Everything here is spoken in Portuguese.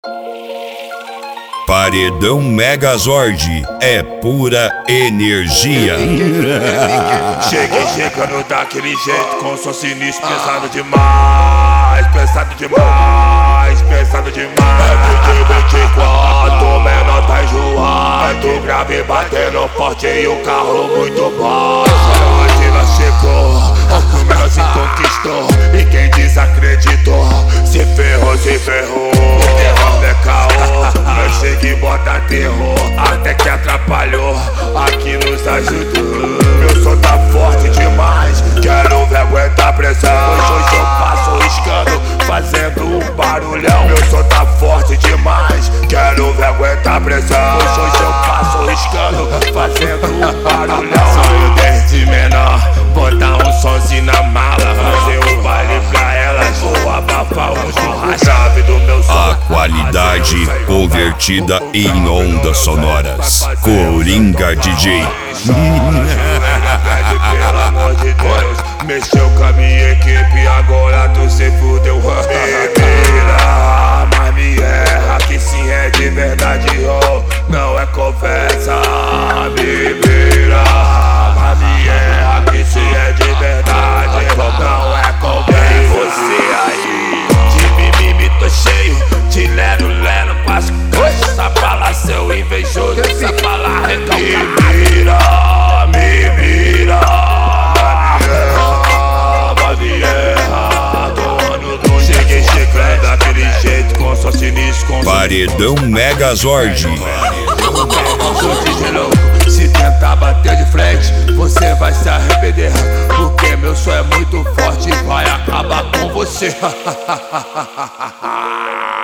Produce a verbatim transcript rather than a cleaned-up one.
Paredão Megazord é pura energia. Cheguei chegando daquele jeito, com som sinistro, pesado demais, pesado demais, pesado demais. É vinte, vinte e quatro, menor tá enjoado, grave batendo forte e o carro muito baixo. Hoje nós chegou, o menorzinho conquistou, e quem desacreditou se ferrou, se ferrou. O terror é caô, nós chega e bota terror, até que atrapalhou, aqui nos ajudou. Meu som tá forte demais, quero ver aguentar a pressão. Hoje eu passo riscando, fazendo um barulhão. Meu som tá forte demais, quero ver aguentar a pressão. Hoje eu passo riscando, fazendo um barulhão. Sonho desde menor, botar um somzinho na mala, fazer um baile pra elas, vou abafar um churrasco. Chave do meu som, A qualidade convertida em ondas sonoras. Coringa D J. pelo amor de Deus, mexeu com a minha equipe, agora tu se fudeu. Me mira, mas me erra, que sim é de verdade, oh, não é conversa. Me mira, mas me erra, que sim é de verdade, não é conversa. E você aí, de mimimi tô cheio, de lero lero, quase essa fala seu invejoso, essa fala recalcada. Me mira, me mira, mas me erra, dono do cheguei chegando daquele jeito, com som sinistro, com Paredão Megazord. Se tentar bater de frente, você vai se arrepender, porque meu som é muito forte e vai acabar com você.